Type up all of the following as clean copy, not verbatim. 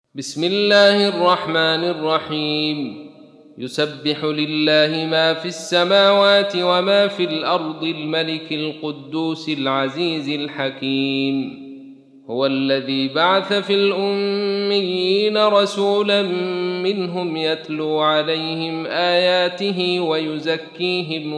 بسم الله الرحمن الرحيم. يسبح لله ما في السماوات وما في الأرض الملك القدوس العزيز الحكيم. هو الذي بعث في الأميين رسولا منهم يتلو عليهم آياته ويزكيهم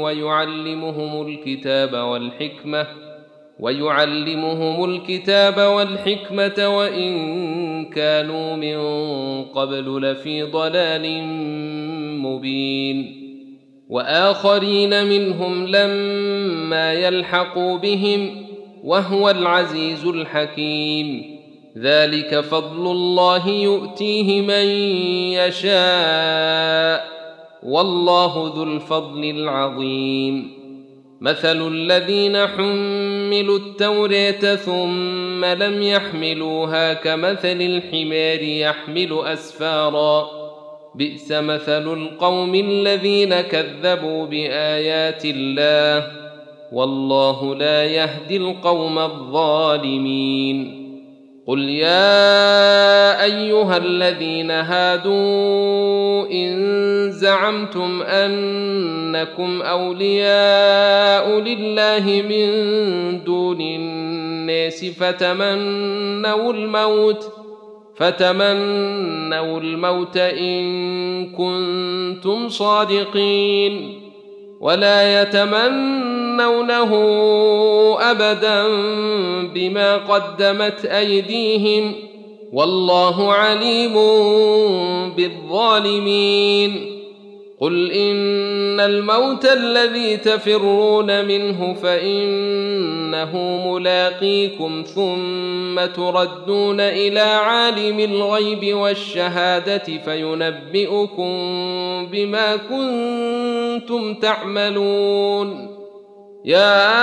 ويعلمهم الكتاب والحكمة وإن كانوا من قبل لفي ضلال مبين. وآخرين منهم لما يلحقوا بهم وهو العزيز الحكيم. ذلك فضل الله يؤتيه من يشاء والله ذو الفضل العظيم. مثل الذين حملوا التوراة ثم لم يحملوها كمثل الحمار يحمل أسفارا بئس مثل القوم الذين كذبوا بآيات الله والله لا يهدي القوم الظالمين. قل يا أيها الذين هادوا إن زعمتم أنكم أولياء لله من دون الناس فتمنوا الموت إن كنتم صادقين ولا يتمنونه أبدا بما قدمت أيديهم والله عليم بالظالمين. قل إن الموت الذي تفرون منه فإنه ملاقيكم ثم تردون إلى عالم الغيب والشهادة فينبئكم بما كنتم تعملون. يا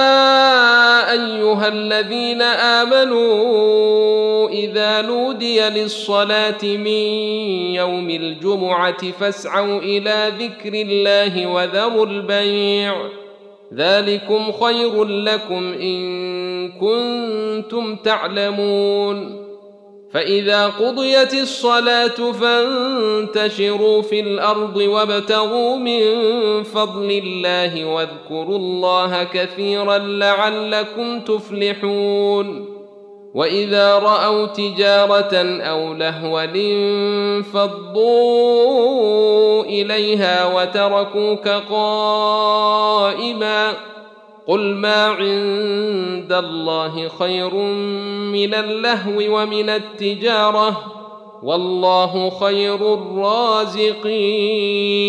أيها الذين آمنوا إذا نودي للصلاة من يوم الجمعة فاسعوا إلى ذكر الله وذروا البيع ذلكم خير لكم إن كنتم تعلمون. فإذا قضيت الصلاة فانتشروا في الأرض وابتغوا من فضل الله واذكروا الله كثيرا لعلكم تفلحون. وإذا رأوا تجارة أو لهوا انفضوا إليها وتركوك قائما قل ما عند الله خير من اللهو ومن التجارة والله خير الرازقين.